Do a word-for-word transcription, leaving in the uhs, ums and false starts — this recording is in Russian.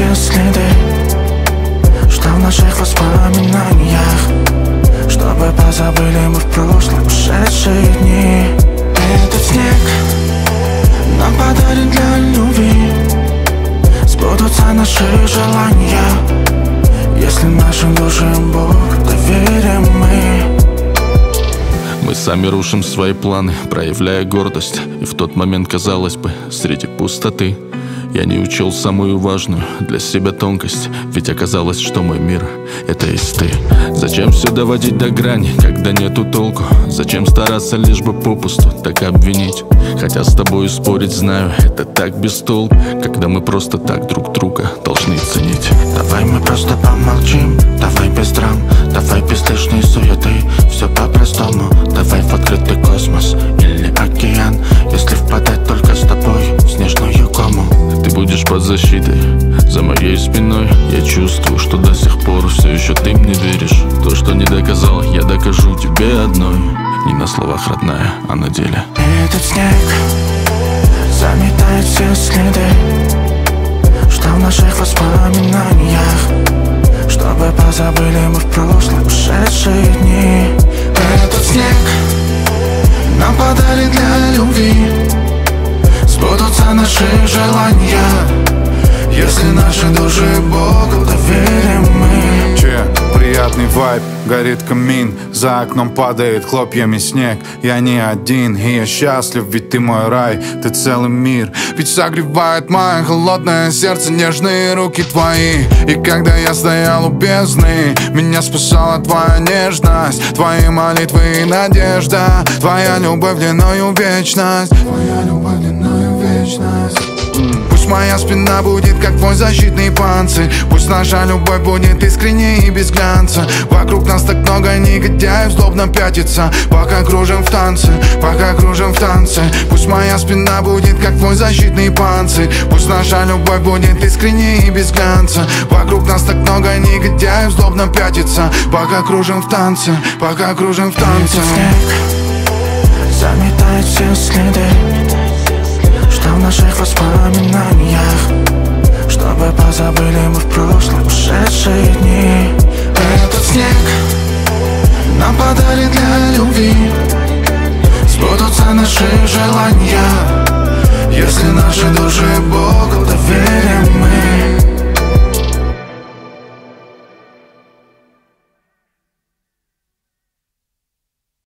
все следы, что в наших воспоминаниях, чтобы позабыли мы в прошлом ушедшие дни. Этот снег нам подарен для любви, сбудутся наши желания, если нашим души Бог доверим мы. Мы сами рушим свои планы, проявляя гордость. И в тот момент, казалось бы, среди пустоты я не учел самую важную для себя тонкость. Ведь оказалось, что мой мир — это есть ты. Зачем все доводить до грани, когда нету толку? Зачем стараться лишь бы попусту так обвинить? Хотя с тобой спорить, знаю, это так без толку, когда мы просто так друг друга должны ценить. Давай мы просто помолчим, давай без драм, давай без лишней суеты, все по-простому. Давай в открытый космос или океан, если впадать только с тобой в снежную кому. Ты будешь под защитой, за моей спиной. Я чувствую, что до сих пор все еще ты мне веришь. То, что не доказал, я докажу тебе одной. Не на словах, родная, а на деле. Этот снег заметает все следы, что в наших воспоминаниях, чтобы позабыли мы в прошлом ушедшие дни. Этот снег нам подарен для любви, сбудутся наши желания, если наши души Богу доверим мы. Че, приятный вайб, горит камин, за окном падает хлопьями снег. Я не один, и я счастлив, ведь ты мой рай, ты целый мир. Ведь согревает мое холодное сердце нежные руки твои. И когда я стоял у бездны, меня спасала твоя нежность, твои молитвы и надежда, твоя любовь длиною вечность, твоя любовь длиною вечность. Пусть моя спина будет как твой защитный панцирь, пусть наша любовь будет искренней и без глянца. Вокруг нас так много негодяев злобно пятится, пока кружим в танце, пока кружим в танце. Пусть моя спина будет как твой защитный панцирь, пусть наша любовь будет искренней и без глянца. Вокруг нас так много негодяев злобно пятится, пока кружим в танце, пока кружим в танце. Этот снег заметает все следы, что в наших воспоминаниях, чтобы позабыли мы в прошлом ушедшие дни. Этот снег нам подарен для любви, сбудутся наши желания, если наши души Богу доверим мы.